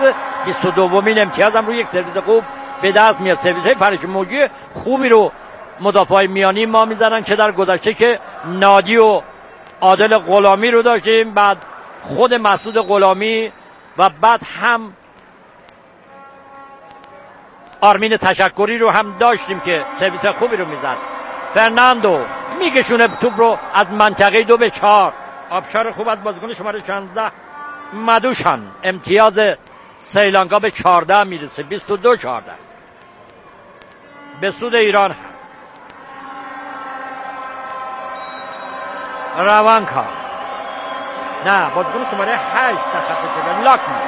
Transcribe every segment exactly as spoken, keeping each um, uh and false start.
بیست و دومین امتیاز هم روی یک سرویس خوب به دست میاد. سرویس های پرش موجی خوبی رو مدافع میانی ما میزنن که در گذشته که نادی و عادل غلامی رو داشتیم، بعد خود مسعود غلامی و بعد هم آرمین تشکری رو هم داشتیم که سرویس خوبی رو میزد. فرناندو میکشونه توپ رو از منطقه دو به چهار. آبشار خوب از بازیکن شماره شانزده مدوشان. امتیاز سریلانکا به چهارده میرسه، بیست و دو چهارده به سود ایران. روانکا نه بازیکن شماره هشت تخطی شده، لاکمال.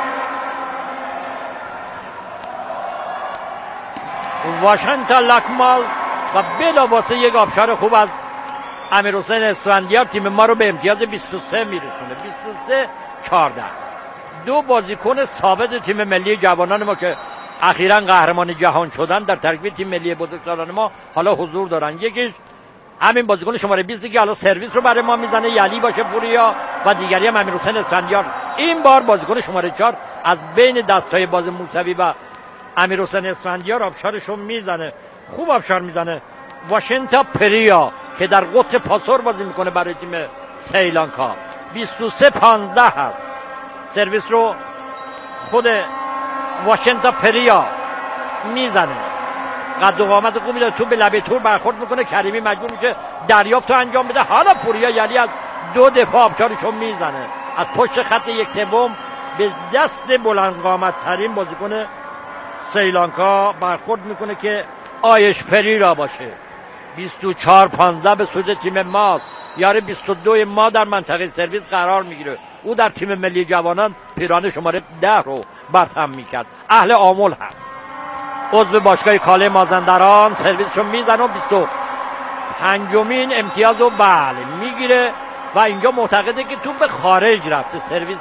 واشنگتن لاکمال و بلافاصله یک آبشار خوب از امیرحسین اسفندیار تیم ما رو به امتیاز بیست و سه میرسونه، بیست و سه چهارده. دو بازیکن ثابت تیم ملی جوانان ما که اخیراً قهرمان جهان شدن در ترکیب تیم ملی بزرگسالان ما حالا حضور دارن. یکیش همین بازیکن شماره بیست که حالا سرویس رو برای ما میزنه، یلی باشه پوریا، و دیگری هم امیرحسین اسفندیار. این بار بازیکن شماره چهار از بین دستای باز موسوی و امیرحسین اسفندیار آبشارشو میزنه، خوب آبشار میزنه. واشنگتن پریا که در قطر پاسور بازی میکنه برای تیم سریلانکا، بیست و سه پانزده هست. سرویس رو خود واشنگتن پریا میزنه، قد و قامت خوبی داره، تو به لبه تور برخورد میکنه، کریمی مجبور میشه دریافت رو انجام بده. حالا پوریا یعنی از دو دفاع آبشارشو میزنه، از پشت خط یک سوم به دست بلند قامت ترین بازیکن سریلانکا برخورد میکنه که آیش پریرا باشه. بیست و چهار پانزده به سود تیم ما. یاره بیست و دو ما در منطقه سرویس قرار میگیره. او در تیم ملی جوانان پیران شماره ده رو برهم میکرد، اهل آمل هست، عضو باشگاه کاله مازندران. سرویسشو میزنه و بیست و پنجمین امتیاز رو بله میگیره و اینجا معتقده که توپ به خارج رفته. سرویس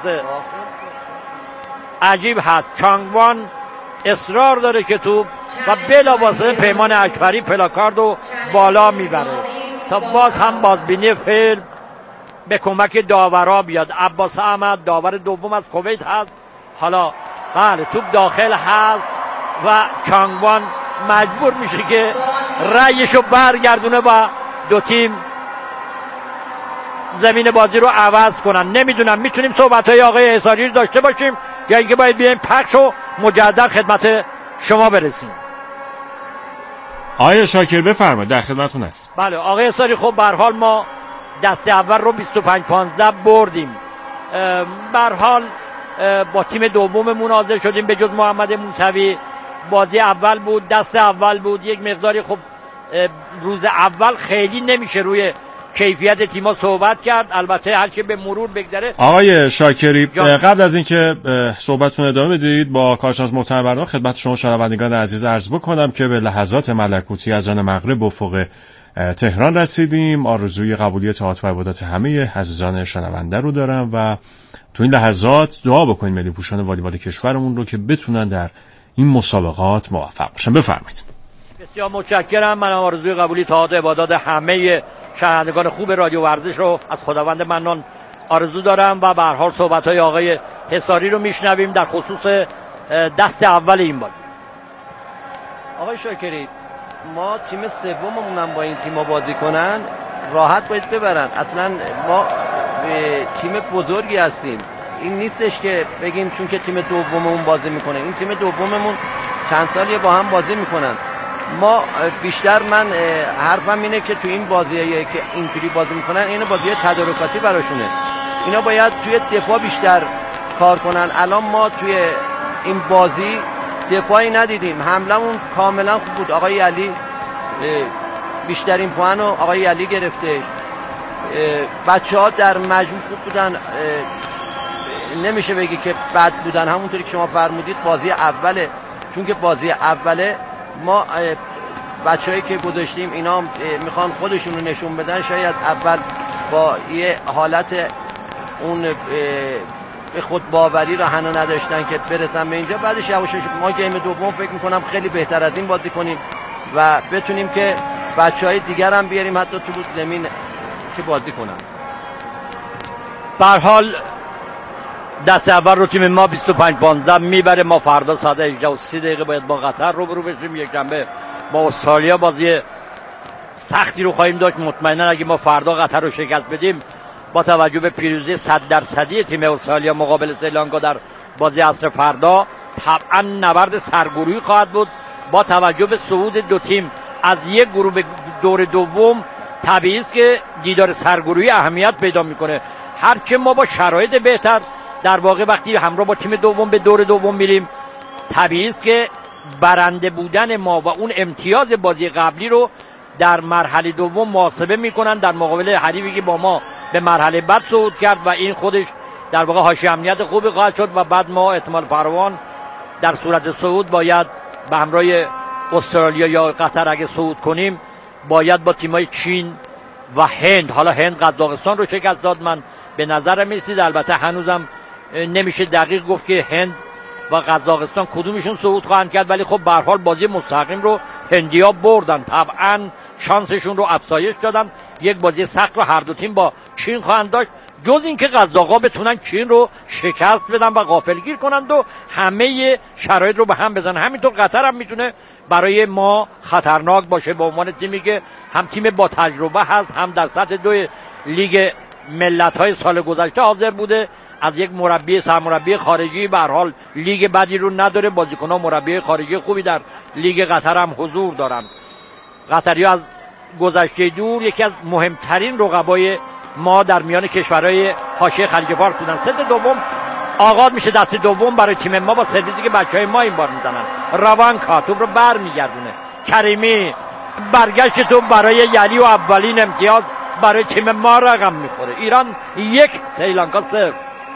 عجیب هست. چانگوان اصرار داره که توپ و بلافاصله پیمان اکبری پلاکاردو بالا میبره تا باز هم بازبینی فیلم به کمک داورا بیاد. عباس احمد داور دوم از کویت هست. حالا بله توپ داخل هست و چانگوان مجبور میشه که رأیشو برگردونه و دو تیم زمین بازی رو عوض کنن. نمیدونم میتونیم صحبت‌های آقای حصاری رو داشته باشیم یا اینکه باید بیایم پخش و مجدد خدمت شما برسیم. آقای شاکر بفرمایید، در خدمتتون هست. بله آقای حصاری، خب به هر حال ما دست اول رو بیست و پنج پانزده بردیم. به هر حال با تیم دوممون حاضر شدیم به جز محمد موسوی. بازی اول بود، دست اول بود، یک مقداری خب روز اول خیلی نمیشه روی کیفیت تیم‌ها صحبت کرد، البته هر چه به مرور بگذره. آقای شاکری جان. قبل از اینکه صحبتتون ادامه بدید با کارشناس محترم برنامه خدمت شما شنوندگان عزیز عرض بکنم که به لحظات ملکوتی از آن مغرب افق تهران رسیدیم. آرزوی قبولیت عاطف و عبادات همه عزیزان شنونده رو دارم و تو این لحظات دعا بکنیم ملی پوشان والیبال کشورمون رو که بتونن در این مسابقات موفق باشن. بفرمایید. بسیار متشکرم. من آرزوی قبولیت عاطف و عبادات همه شنوندگان خوب رادیو ورزش رو از خداوند منان آرزو دارم و به هر حال صحبت‌های آقای حصاری رو میشنویم در خصوص دست اول این بازی. آقای شاکری، ما تیم سوممون هم با این تیم‌ها بازی کنن راحت باید ببرن. اصلا ما تیم بزرگی هستیم. این نیستش که بگیم چون که تیم دوممون بازی میکنه. این تیم دوممون چند سالیه با هم بازی میکنن. ما بیشتر من حرفم اینه که تو این بازیایی که اینجوری بازی میکنن این بازی تدارکاتی براشونه. اینا باید توی دفاع بیشتر کار کنن. الان ما توی این بازی دفاعی ندیدیم، حملمون کاملا خوب بود. آقای علی بیشترین پوان رو آقای علی گرفته. بچه ها در مجموع خوب بودن، نمیشه بگی که بد بودن. همونطوری که شما فرمودید بازی اوله، چون که بازی اوله ما بچه‌هایی که گذاشتیم اینا میخوان خودشون رو نشون بدن. شاید اول با یه حالت اون به خود باوری رو هنو نداشتن که برسن به اینجا. بعدش یواش یواش ما گیم دوم فکر میکنم خیلی بهتر از این بازی کنیم و بتونیم که بچه‌های دیگر هم بیاریم حتی تو زمین که بازی کنن. به هر حال دست اول رو تیم ما بیست و پنج پانزده میبره. ما فردا ساعت هجده و سی دقیقه باید با قطر روبرو بشیم. یک جنبه با استرالیا بازی سختی رو خواهیم داشت. مطمئنا اگه ما فردا قطر رو شکست بدیم با توجه به پیروزی صد درصدی تیم استرالیا مقابل سریلانکا در بازی عصر فردا طبعا نبرد سرگروهی خواهد بود. با توجه به صعود دو تیم از یک گروه به دور دوم طبیعی است که دیدار سرگروهی اهمیت پیدا میکنه. هرچه ما با شرایط بهتر در واقع وقتی همراه با تیم دوم به دور دوم میریم طبیعی است که برنده بودن ما و اون امتیاز بازی قبلی رو در مرحله دوم محاسبه میکنن در مقابل حریفی که با ما به مرحله بعد صعود کرد و این خودش در واقع حاشیه امنیت خوبی خواهد شد و بعد ما احتمال فراوان در صورت صعود باید به همراه استرالیا یا قطر اگه صعود کنیم باید با تیمای چین و هند، حالا هند قزاقستان رو شکست داد، من به نظرم میرسید، البته هنوزم نمیشه دقیق گفت که هند و قزاقستان کدومشون صعود خواهند کرد، ولی خب به هر حال بازی مستقیم رو هندیا بردن، طبعا شانسشون رو افزایش دادن. یک بازی سخت رو هر دو تیم با چین خواهند داشت، جز اینکه قزاقا بتونن چین رو شکست بدن و غافلگیر کنند و همه شرایط رو به هم بزنن. همینطور قطر هم میتونه برای ما خطرناک باشه به عنوان تیمی که هم تیم با تجربه هست، هم در سطح دو لیگ ملت‌های سال گذشته حاضر بوده، از یک مربی سرمربی خارجی به هر حال لیگ بدی رو نداره، بازیکن‌ها مربی خارجی خوبی در لیگ قطر هم حضور دارن. قطری‌ها از گذشته دور یکی از مهمترین رقبای ما در میان کشورهای حاشیه خلیج فارس بودن. ست دوم آغاز میشه، دست دوم برای تیم ما با سرویسی که بچهای ما این بار میزنن. روانکا توپ رو بر میگردونه، کریمی برگشت توپ برای یلی و اولین امتیاز برای تیم ما رقم میخوره. ایران یک، سریلانکا صفر.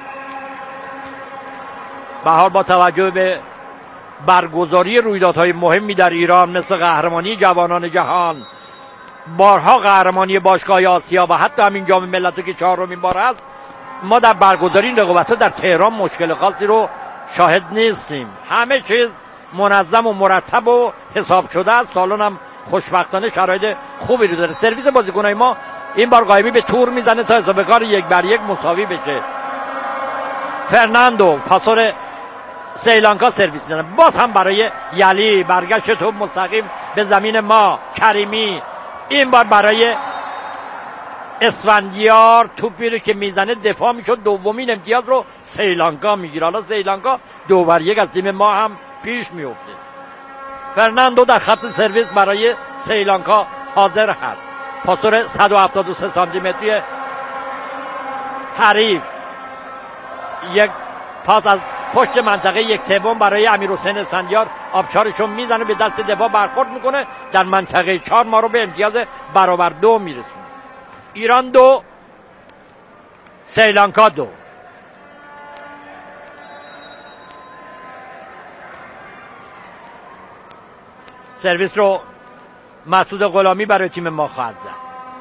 به حال با توجه به برگزاری رویدادهای مهمی در ایران مثل قهرمانی جوانان جهان، بارها قهرمانی باشگاه آسیا و حتی همین جام ملت‌ها که چهارمین بار است، ما در برگزاری این رقابت‌ها در تهران مشکل خاصی رو شاهد نیستیم. همه چیز منظم و مرتب و حساب شده است. سالن هم خوشبختانه شرایط خوبی رو داره. سرویس بازیکن‌های ما این بار قایمی به تور میزنه تا حساب کار یک بر یک مساوی بشه. فرناندو پاسور سریلانکا سرویس میزنه، باز هم برای یلی برگشت توپ مستقیم به زمین ما. کریمی این بار برای اسفندیار توپی رو که میزنه دفاع میشد، دومین امتیاز رو سریلانکا میگیره. حالا سریلانکا دو بر یک از تیم ما هم پیش میفته. فرناندو در خط سرویس برای سریلانکا حاضر هست. پاسور صد و هفتاد و سه سانتی متری حریف، یک پاس از پشت منطقه یک سوم برای امیرحسین اسفندیار، آبشارشون میزنه به دست دفاع برخورد میکنه، در منطقه چهار ما رو به امتیاز برابر دو میرسونه. ایران دو، سریلانکا دو. سرویس رو مسعود غلامی برای تیم ما خواهد زد.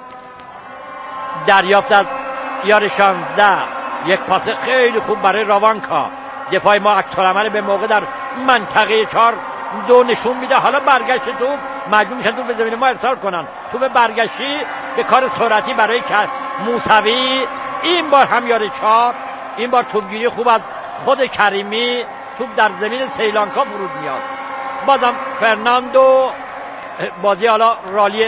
دریافت از یار شانزده، یک پاس خیلی خوب برای راوانکا، دفاع ما عکس‌العمل به موقع در منطقه چهار دو نشون میده. حالا برگشت توپ، مجبور میشن توپ به زمین ما ارسال کنن. توپ برگشتی به کار سرعتی برای موسوی، این بار هم یار چهار، این بار توپگیری خوب از خود کریمی، توپ در زمین سریلانکا فرود میاد. بازم فرناندو، بازی حالا رالی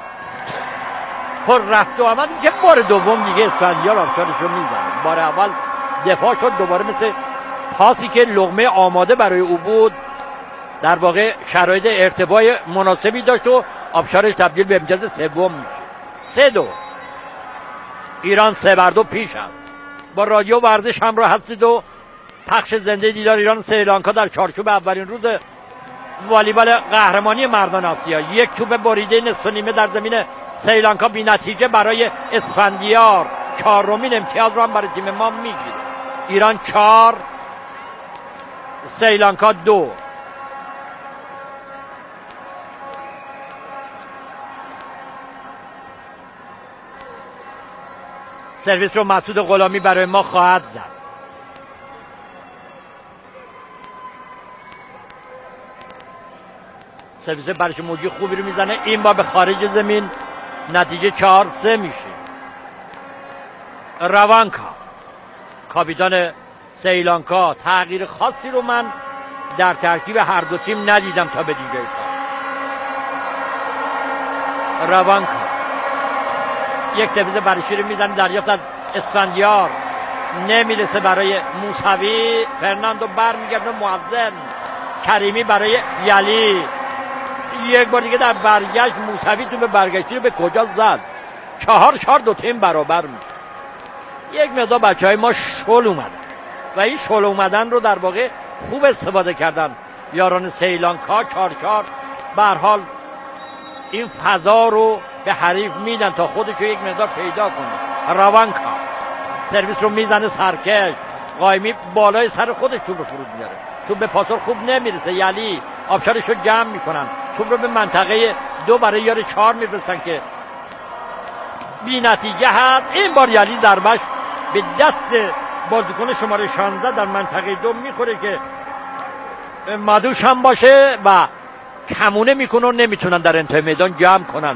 پر رفت و آمد که بار دوم دیگه اسفندیار آبشارشو میزنه. بار اول دفاع شد، دوباره مثل پاسی که لقمه آماده برای او بود در واقع شرایط ارتباط مناسبی داشت و آبشارش تبدیل به امتیاز سوم میشه. سه دو ایران سه بر دو پیش است. با رادیو ورزش همراه هستید و پخش زنده دیدار ایران سریلانکا در چارچوب اولین روز والیبال قهرمانی مردان آسیا. یک توپ بریده نصف نیمه در زمین سریلانکا بی نتیجه برای اسفندیار، چهارمین امتیاز رو هم برای تیم ما میگیره. ایران چهار، سریلانکا دو. سرویس رو مسعود غلامی برای ما خواهد زد. سرویس برش موجی خوبی رو میزنه، این بار به خارج زمین، نتیجه چهار سه میشه. روانکا کاپیتان سریلانکا تغییر خاصی رو من در ترکیب هر دو تیم ندیدم تا به دیگه کار. روانکا یک سرویس برشی رو میزنه، دریافت از اسفندیار نمیرسه برای موسوی. فرناندو بر میگرده موزن. کریمی برای یلی. یک بار دیگه در برگشت موسوی تو به برگشتی رو به کجا زد. چهار چهار دو تیم برابر میشه. یک مقدار بچه های ما شل اومدن و این شل اومدن رو در واقع خوب استفاده کردن یاران سریلانکا. چهار چهار به هر حال این فضا رو به حریف میدن تا خودشو یک مقدار پیدا کنه. روانکا سرویس رو میزنه سرکش. قایمی بالای سر خودش توپ رو فرود میاره. توپ به پاسور خوب نمیرسه. یلی آبشارش رو جمع میکنن. توپ رو به منطقه دو برای یار چهار میفرستن که بی نتیجه هست. این بار یلی ضربش به دست بازیکن شماره شانزده در منطقه دو میخوره که مدوش هم باشه و کمونه میکنه و نمیتونن در انتهای میدان جمع کنن.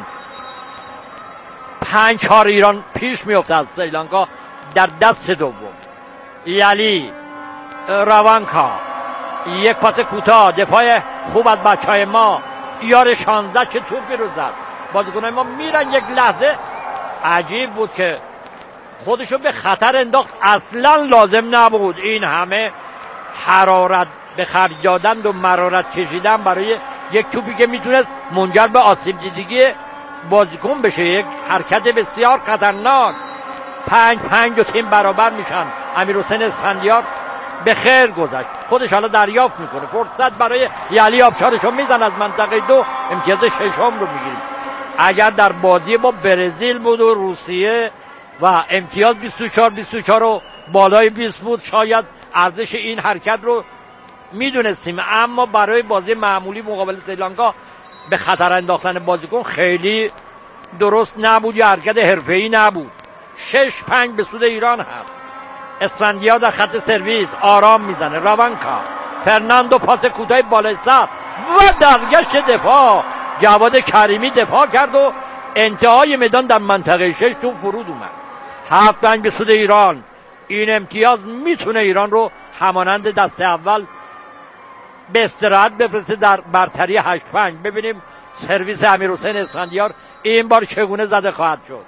پنج چهار ایران پیش میفته از سریلانکا در دست دوم. یلی روانکا یک پاس کوتاه، دفاع خوب از بچه های ما. یار شانزده چه توپی رو زد. بازیکنای ما میرن. یک لحظه عجیب بود که خودشو به خطر انداخت. اصلا لازم نبود این همه حرارت به خرج دادن و مرارت کشیدن برای یک توپی که میتونست منجر به آسیب دیدگی بازیکن بشه. یک حرکت بسیار خطرناک. پنج پنج و تیم برابر میشن. امیرحسین اسفندیار به خیر گذشت. خودش حالا دریافت میکنه. فرصت برای یلی آبشارشو میزن از منطقه دو. امتیاز ششم رو میگیریم. اگر در بازی با برزیل بود و روسیه و امتیاز بیست و چهار بیست و چهار و بالای بیست بود شاید ارزش این حرکت رو میدونستیم، اما برای بازی معمولی مقابل سریلانکا به خطر انداختن بازیکن خیلی درست نبود یا حرکت حرفه‌ای نبود. شش پنج به سود ایران هست. اسفندیار در خط سرویس آرام میزنه. روانکا فرناندو پاس کوتاه بالای سر و درگشت دفاع. جواد کریمی دفاع کرد و انتهای میدان در منطقه شش تو فرود اومد. هفت پنج به سود ایران. این امتیاز میتونه ایران رو همانند دست اول به استراحت بفرسته در برتری هشت پنج. ببینیم سرویس امیرحسین اسفندیار این بار چگونه زده خواهد شد.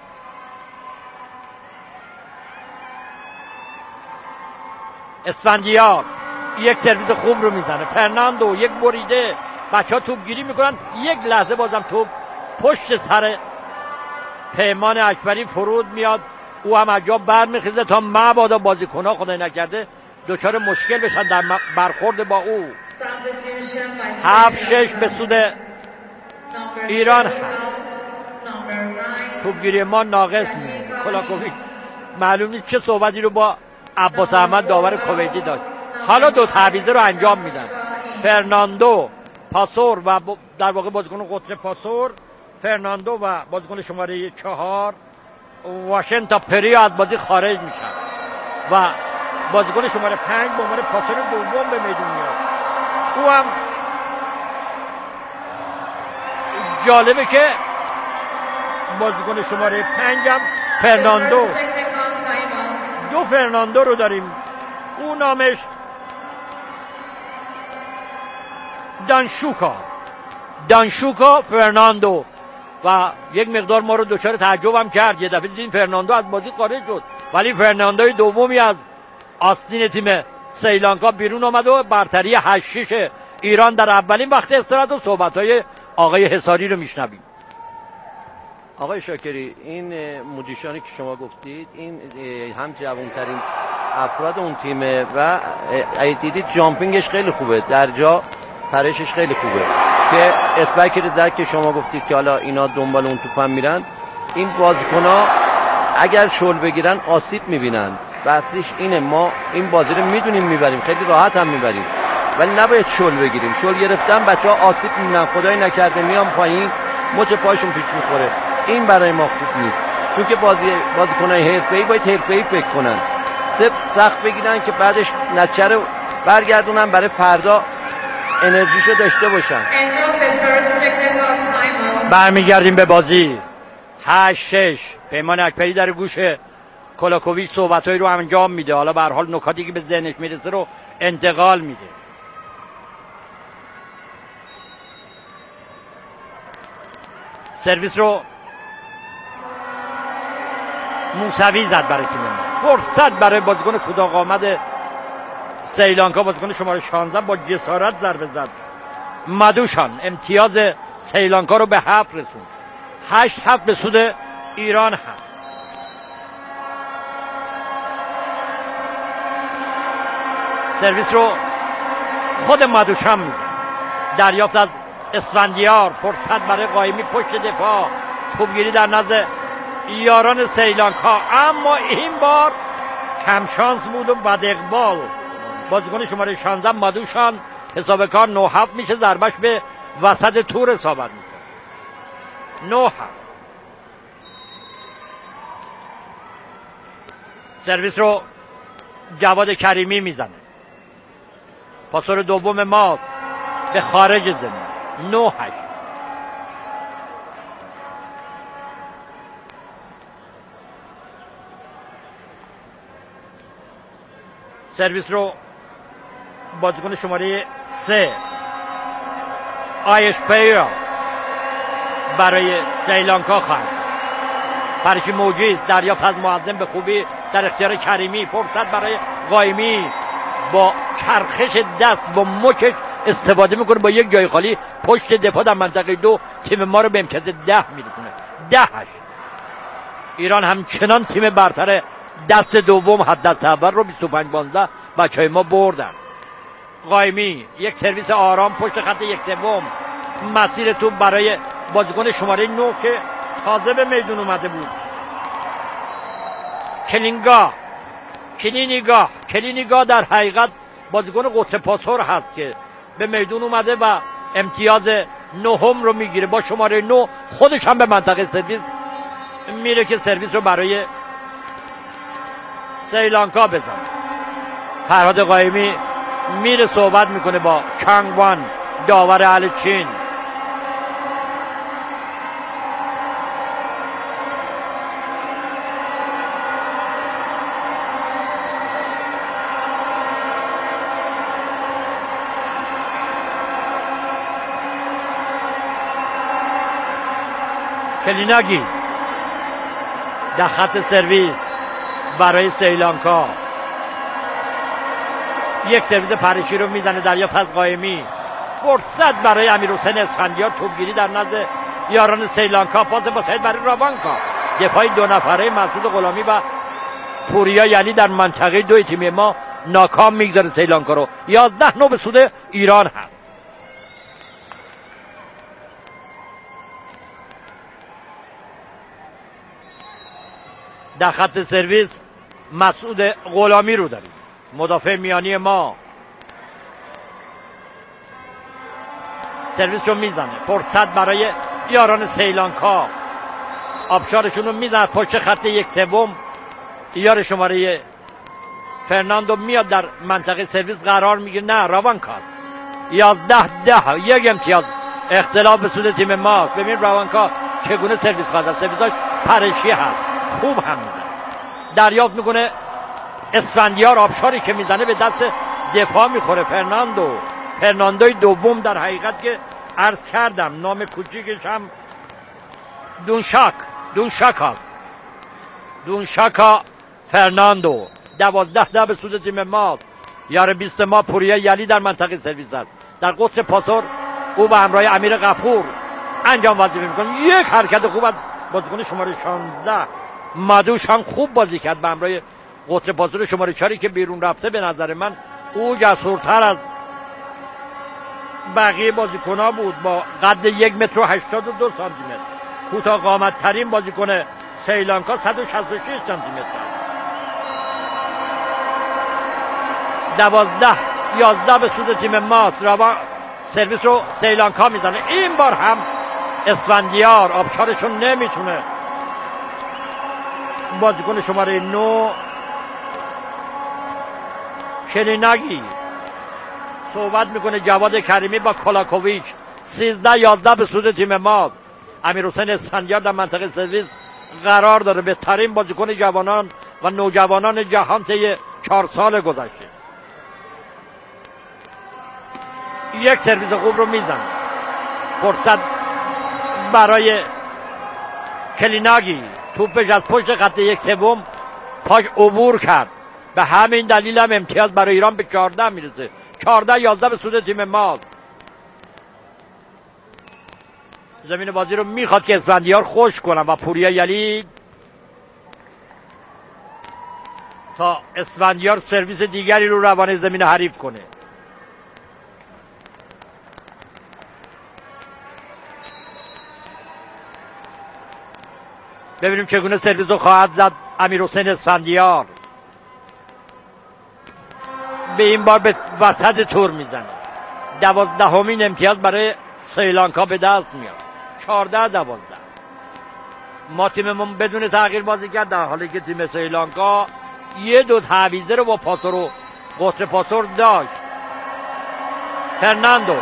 اسفندیار یک سرویس خوب رو میزنه. فرناندو یک بریده. بچه ها توپ گیری میکنن. یک لحظه بازم توپ پشت سر پیمان اکبری فرود میاد. او هم از جا برمیخیزه تا مبادا بازیکن ها خدای نکرده دچار مشکل بشن در برخورد با او. هفت شش به سود ایران هست. توپگیری ما ناقص میمونه. کلاکوویچ معلوم نیست چه صحبتی رو با عباس احمد داور کویتی داشت. حالا دو تعویضه رو انجام میدن. فرناندو پاسور و در واقع بازیکن قطر پاسور فرناندو و بازیکن شماره چهار واشنگتن پری از بازی خارج میشن و بازیکن شماره پنج به عنوان پاسور دوم به میدون میاد. او هم جالبه که بازیکن شماره پنج هم فرناندو دو فرناندو رو داریم. او نامش دانشوکا دانشوکا فرناندو و یک مقدار ما رو دچار تعجب هم کرد. یه دفعه دیدیم فرناندو از بازی خارج شد ولی فرناندوی دومی از آستین تیم سریلانکا بیرون آمد و برتری هشت شش ایران در اولین وقت استراحت و صحبت‌های آقای حصاری رو میشنویم. آقای شاکری این مودیشانی که شما گفتید این هم جوانترین افراد اون تیمه و اگه دیدید جامپینگش خیلی خوبه، در جا پرشش خیلی خوبه که اسپک رزرک که شما گفتید که حالا اینا دنبال اون توپ هم میرن. این بازیکن‌ها اگر شل بگیرن آسیب میبینن. بحثش اینه ما این بازی رو میدونیم میبریم، خیلی راحت هم میبریم، ولی نباید شل بگیریم. شل گرفتن بچه‌ها آسیب میبینن، خدای نکرده میام پایین مچ پاشون پیچ میخوره. این برای ما خوب نیست، چون که بازی بازیکن‌های حرفه‌ای باید حرفه‌ای فکر کنن، سخت بگیرن که بعدش نتیجه رو برگردونن برای فردا انرژیشو داشته باشن. برمیگردیم به بازی. هشت شش پیمان اکبری در گوش کلاکوویچ صحبتایی رو انجام میده، حالا به هر حال نکاتی که به ذهنش میرسه رو انتقال میده. سرویس رو موسوی زد برای تیم ما. فرصت برای بازیکن کوتاه آمد سریلانکا، بازیکن شماره شانزده با جسارت ضربه زد. مدوشان امتیاز سریلانکا رو به هفت رسوند. هشت هفت به سود ایران هست. سرویس رو خود مدوشان میزن. دریافت از اسفندیار، فرصت برای قایمی پشت دفاع، خوبگیری در نزد یاران سریلانکا، اما این بار کم شانس بود و بد اقبال. بازیکن شماره شانزده مدوشان حساب کار نه هفت میشه، ضربش به وسط تور اصابت میکنه. نه هفت. سرویس رو جواد کریمی میزنه. پاسور دوم ماست به خارج زمین. نه هشت. سرویس رو بازیکن شماره سه آیش پیرا برای سریلانکا خواهد. پرشی موجیز دریافت از معظم به خوبی در اختیار کریمی، فرصت برای قایمی، با چرخش دست با مچش استفاده میکنه، با یک جای خالی پشت دفاع در منطقه دو تیم ما رو به امتیاز ده میرسونه. ده هشت. ایران همچنان تیم برتر دست دوم، حد دست اول رو بیست و پنج پانزده بچهای ما بردن. قایمی یک سرویس آرام پشت خط یک سوم، مسیر تو برای بازیکن شماره نه که تازه به میدون اومده بود. کلینگا کلینیگا کلینیگا در حقیقت بازیکن قطر پاسور هست که به میدون اومده و امتیاز نهم رو میگیره. با شماره نه خودش هم به منطقه سرویس میره که سرویس رو برای سریلانکا بزن. فرهاد قایمی میره صحبت میکنه با چانگوان، داور اهل چین. کلیناگی در خط سرویس برای سریلانکا، یک سرویس پرشی رو میزنه، دریافت از قایمی، فرصت برای امیرحسین اسفندیار، توپگیری در نزد یاران سریلانکا، پاس بسیط برای راوانکا، دفاعی دو نفره مسعود غلامی و پوریا یلی در منطقه دوی تیم ما ناکام میگذاره سریلانکا رو. یازده نه به سود ایران هست. در خط سرویس مسعود غلامی رو داریم، مدافع میانی ما. سرویس رو میزنه، فرصت برای یاران سریلانکا، آبشارشون رو میزنه پشت خط یک سوم. یار شماره فرناندو میاد در منطقه سرویس قرار میگیره، نه راوانکا. یازده ده، یک امتیاز اختلاف به سود تیم ماست. ببین راوانکا چگونه سرویس خواهد، سرویساش پرشی هست، خوب هم میزنه. دریافت میکنه اسفندیار، آبشاری که میزنه به دست دفاع میخوره. فرناندو فرناندوی دوم در حقیقت که عرض کردم نام کوچیکش هم دونشاک دونشاک هست. دونشاکا فرناندو. دوازده ده به سود تیم ما. یار بیست ما پوریا یلی در منطقه سرویس است. در قطر پاسور او به همراه امیر غفور انجام وظیفه میکنه. یک حرکت خوب از بازیکن شماره شانزده مدوش هم خوب بازی کرد به همراه قطر پاسور شماره چاری که بیرون رفته. به نظر من او جسورتر از بقیه بازیکن‌ها بود، با قد یک متر و هشتاد و دو سانتی متر. کوتاه قامت ترین بازیکن سریلانکا صد و شصت و شش سانتی متر. دوازده یازده به سود تیم ماست. رابا سرویس رو سریلانکا میزنه. این بار هم اسفندیار آبشارشون نمیتونه. بازیکن شماره نو کلیناگی صحبت میکنه. جواد کریمی با کلاکوویچ. سیزده یازده به سود تیم ماست. امیرحسین اسفندیار در منطقه سرویس قرار داره. بهترین بازیکن جوانان و نوجوانان جهان طی چهار سال گذشته. یک سرویس خوب رو میزنه، فرصت برای کلیناگی، توپش از پشت خط یک سوم پاش عبور کرد. به همین دلیل هم امتیاز برای ایران به چهارده میرسه. چهارده یازده به سود تیم ما. زمین بازی رو میخواد که اسفندیار خوش کنن و پوریا یلید تا اسفندیار سرویس دیگری رو روانه زمین حریف کنه. ببینیم چگونه سرویس رو خواهد زد امیرحسین اسفندیار. به این بار به وسط تور میزنه. دوازدهمین امتیاز برای سریلانکا به دست میاد. چهارده دوازده. ما تیممون بدون تغییر بازی کرد، در حالی که تیم سریلانکا یه دو تعویضه رو با پاسور و قطر پاسور داشت. فرناندو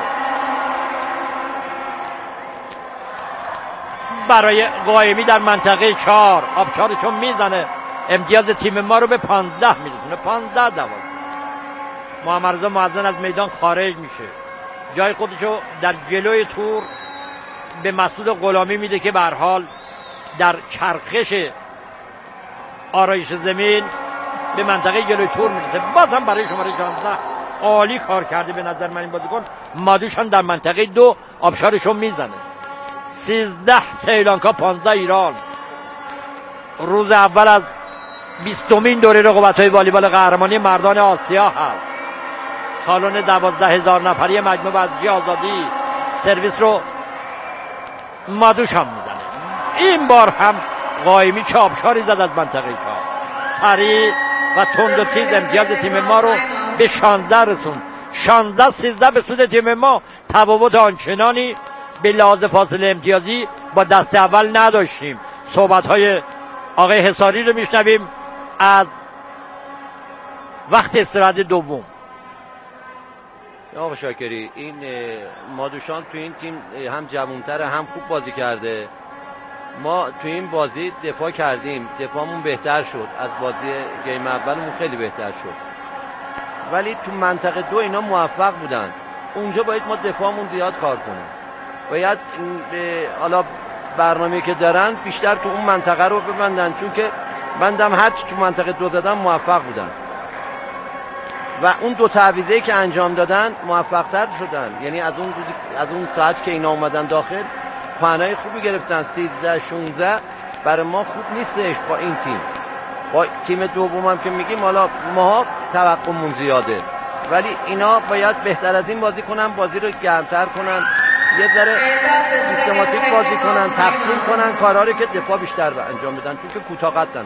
برای قائمی در منطقه چهار آبشارشون میزنه، امتیاز تیم ما رو به پانزده میرسونه. پانزده دوازده. محمد رضا معزن از میدان خارج میشه، جای خودشو در جلوی تور به مسعود غلامی میده که به هر حال در چرخش آرایش زمین به منطقه جلوی تور میرسه. بازم برای شماره شانزده عالی کار کرده به نظر من این بازیکن. مادوش هم در منطقه دو آبشارشو میزنه. سیزده سریلانکا، پانزده ایران. روز اول از بیستمین دوره رقابت‌های والیبال قهرمانی مردان آسیا هست. سالن دوازده هزار نفری مجموعه ورزشی آزادی. سرویس رو مادوش هم میزنه. این بار هم قائمی چه آبشاری زد از منطقه چهار. سریع و تند و تیز امتیاز تیم ما رو به شانزده رسون. شانزده سیزده به سود تیم ما. تفاوت آنچنانی به لحاظ فاصله امتیازی با دست اول نداشتیم. صحبت‌های آقای حصاری رو میشنویم از وقت استراحت دوم. آقا شاکری، این مادوشان تو این تیم هم جوان‌تره هم خوب بازی کرده. ما تو این بازی دفاع کردیم، دفاعمون بهتر شد، از بازی گیم اولمون خیلی بهتر شد، ولی تو منطقه دو اینا موفق بودن. اونجا باید ما دفاعمون زیاد کار کنیم. باید حالا برنامه‌ای که دارن بیشتر تو اون منطقه رو ببندن، چون که بندم هرچی تو منطقه دو دادن موفق بودن و اون دو تعویضی که انجام دادن موفق‌تر شدن. یعنی از اون از اون ساعت که اینا اومدن داخل پوانای خوبی گرفتن. سیزده شانزده برای ما خوب نیستش با این تیم. با تیم دوم هم که میگیم حالا ما توقعمون زیاده، ولی اینا باید بهتر از این بازی کنن، بازی رو گرمتر کنن، یه ذره سیستماتیک بازی کنن، تقسیم کنن کارا رو که دفاع بیشتر انجام بدن، چون که کوتاه قدن.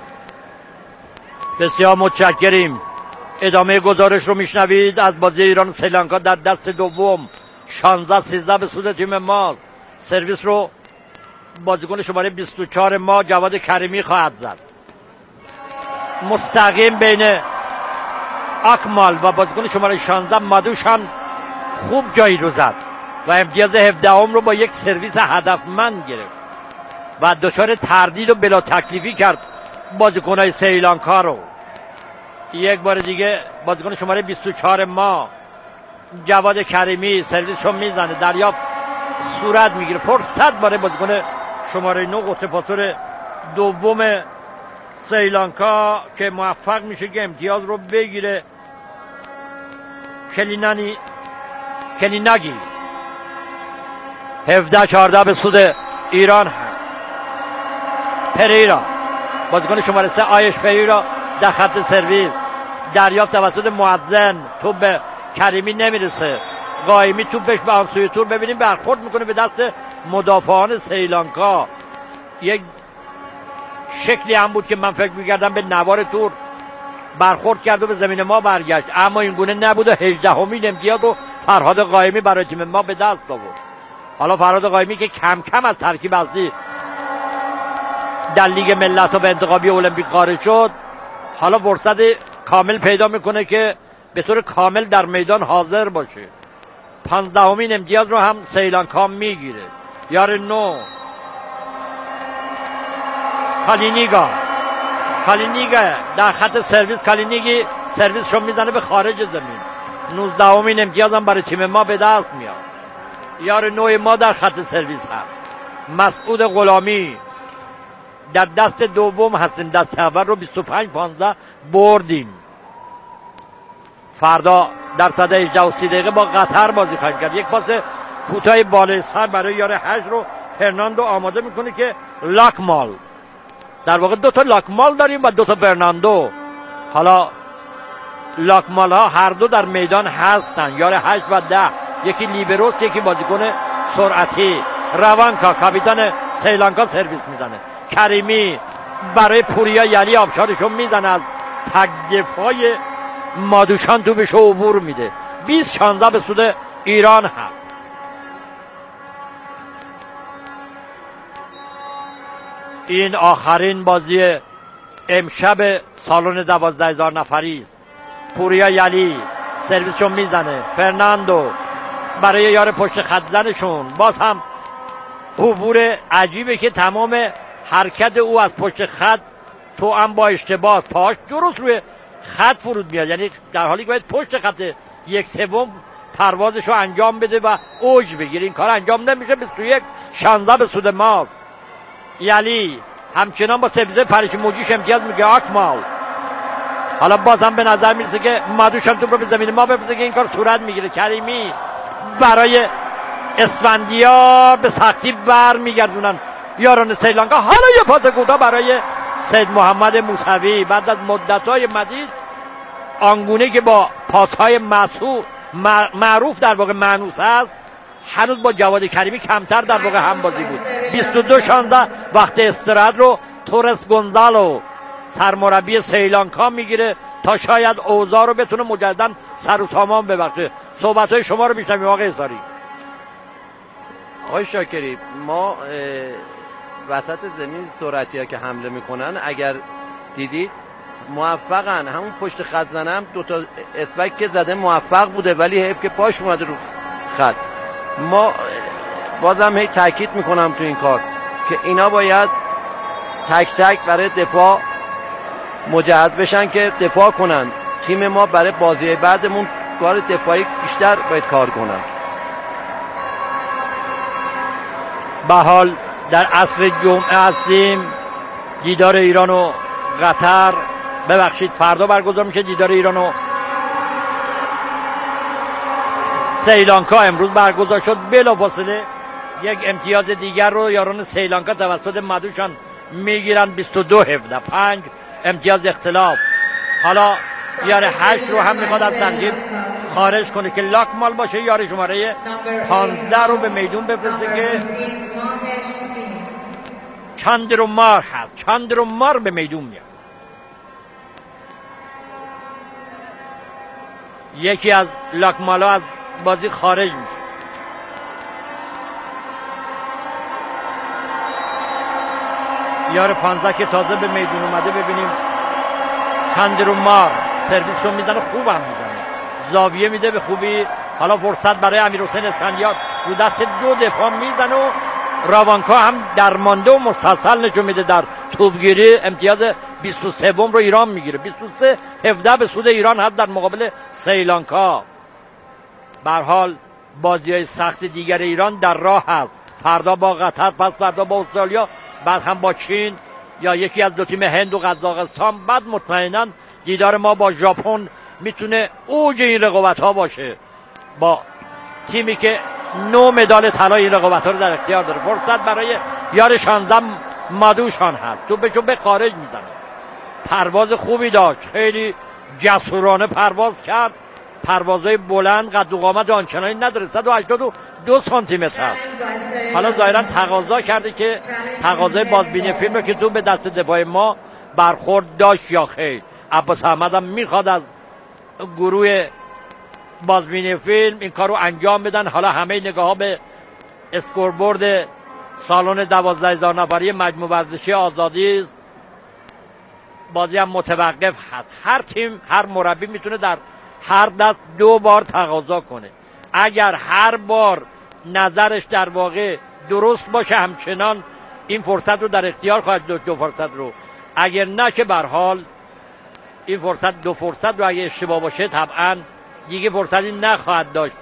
بسیار متشکریم. ادامه گزارش رو میشنوید از بازی ایران و سریلانکا در دست دوم. شانزده سیزده به سود تیم ما. سرویس رو بازیکن شماره بیست و چهار ما جواد کریمی خواهد زد. مستقیم بین اکمال و بازیکن شماره شانزده مادوش هم خوب جایی رو زد و امتیاز هفدهم رو با یک سرویس هدفمند گرفت و دچار تردید و بلا تکلیفی کرد بازیکن‌های سریلانکا رو. یک بار دیگه بازیکن شماره بیست و چهار ما جواد کریمی سرویسشو میزنه، دریافت صورت میگیره، فرصت برای بازیکن شماره نه قطر پاسور دوم سریلانکا که موفق میشه که امتیاز رو بگیره. کلینانی کلیناگی هفده چهارده به سود ایران. پریرا بازیکن شماره سه آیش پریرا در خط سرویس، دریافت توسط معزن، توپ به کریمی نمیرسه. قائمی توپش به آن سوی تور ببینیم برخورد میکنه به دست مدافعان سریلانکا. یک شکلی هم بود که من فکر میکردم به نوار تور برخورد کرد و به زمین ما برگشت، اما این گونه نبود و هجدهمین امتیاز رو فرهاد قائمی برای تیم ما به دست آورد. حالا فرهاد قائمی که کم کم از ترکیب اصلی در لیگ ملت و به انتخابی المپیک خارج شد، حالا فرصت کامل پیدا میکنه که به طور کامل در میدان حاضر باشه. پانزدهمین امتیاز رو هم سریلانکا میگیره. یار نو کالینیگا کالینیگ در خط سرویس، کالینیگی سرویس رو میزنه به خارج زمین. نوزدهمین امتیاز هم برای تیم ما به دست میاد. یار نوع ما در خط سرویس هست مسعود غلامی. در دست دوم هستیم، دست اول رو بیست و پنج پانزده بردیم. فردا در صده هجده و سی دقیقه با قطر بازی خواهیم کرد. یک پاس کوتاه بالای سر برای یار هشت رو فرناندو آماده میکنه که لاکمال، در واقع دو تا لاکمال داریم و دو تا فرناندو. حالا لاکمال ها هر دو در میدان هستن، یار هشت و ده، یکی لیبروس یکی بازیکن سرعتی. روانکا کاپیتان سریلانکا سرویس میزنه. کریمی برای پوریا یلی آبشارشو میزنه، از تک دفاع مادوشان تو بهش عبور میده. بیست شانزده به سود ایران هست. این آخرین بازی امشب سالن دوازده هزار نفری است. پوریا یلی سرویسشون میزنه. فرناندو برای یار پشت خط زنشون، باز هم عبور عجیبه که تمام حرکت او از پشت خط تو هم با اشتباه، پاش درست روی خط فرود میاد، یعنی در حالی که باید پشت خط یک سوم پروازشو انجام بده و اوج بگیره. این کار انجام نمیشه. بیست و یک شانزده به سود ماست. یلی همچنان با سرویس پریش موجیش امتیاز میگه آکمال. حالا بازم به نظر میرسه که مادوش هم تو رو به زمین ما بفرسته که این کار صورت میگیره. کریمی برای اسفندیار به سختی بر میگردونن یاران سریلانکا. حالا یه پاس کوتاه برای سید محمد موسوی بعد از مدت‌های مدید، آنگونه که با پاس‌های مسعود معروف در واقع مانوس است، هنوز با جواد کریمی کمتر در واقع هم بازی بود. بیست و دو شانزده وقت استراحت رو تورس گونزالو سرمربی سریلانکا میگیره تا شاید اوضاع رو بتونه مجددا سر و سامان ببخشه. صحبت‌های شما رو میشنویم آقای حصاری. آقای شاکری، ما وسط زمین سرعتی ها که حمله میکنن اگر دیدید موفقن، همون پشت خط زنم دوتا اسوک که زده موفق بوده، ولی حیف که پاش اومده رو خط. ما بازم هی تاکید میکنم تو این کار که اینا باید تک تک برای دفاع مجهز بشن که دفاع کنن. تیم ما برای بازی بعدمون کار دفاعی بیشتر باید کار کنن. به حال در عصر جمعه هستیم. دیدار ایران و قطر، ببخشید فردا برگزار میشه دیدار ایران و سریلانکا. امروز برگزار شد. بلافاصله یک امتیاز دیگر رو یاران سریلانکا توسط مادوشان میگیرن. بیست و دو هفده، پنج امتیاز اختلاف. حالا یار هشت رو هم میخواد از ترکیب خارج کنه که لاکمال باشه. یار شماره پانزده رو به میدون بفرسته که چاندرومار هست. چاندرومار به میدون میاد. یکی از لاکمالا از بازی خارج میشه. یار پانزده که تازه به میدون اومده. ببینیم چاندرومار سرویس رو میزنه، خوب هم میزنه، زاویه میده به خوبی. حالا فرصت برای امیرحسین اسفندیار رو دست دو دفاع میزنه و راوانکا هم درمانده و مسلسل نشون میده در توپگیری. امتیاز بیست و سه رو ایران میگیره. بیست و سه هفده به سود ایران هست در مقابل سریلانکا. به هر حال بازی‌های سخت دیگر ایران در راه هست. فردا با قطر، پس فردا با استرالیا، بعد هم با چین یا یکی از دو تیم هند و قزاقستان. بعد مطمئناً دیدار ما با ژاپن میتونه اوج این رقابت ها باشه، با تیمی که نو مدال طلا این رقابت ها رو در اختیار داره. فرصت برای یار شانزده مادوشان هست. تو بهشو به خارج میزنه. پرواز خوبی داشت، خیلی جسورانه پرواز کرد. پروازهای بلند، قد و قامت آنچنانی نداره، صد و هشتاد و دو سانتی متر هست. حالا ظاهرا تقاضا کرده که تقاضای بازبینی فیلم رو که تو به دست دفاع ما برخورد داشت یا خیر. عباس احمد هم میخواد از گروه بازبینی فیلم این کار رو انجام بدن. حالا همه نگاه ها به اسکوربورد سالن دوازده هزار نفری مجموع ورزشی آزادی است. بازی هم متوقف هست. هر تیم، هر مربی میتونه در هر دست دو بار تقاضا کنه. اگر هر بار نظرش در واقع درست باشه، همچنان این فرصت رو در اختیار خواهد داشت. دو فرصت رو اگر نه که به هر حال این فرصت دو فرصت رو اگه اشتباه باشه طبعا دیگه فرصتی نخواهد داشت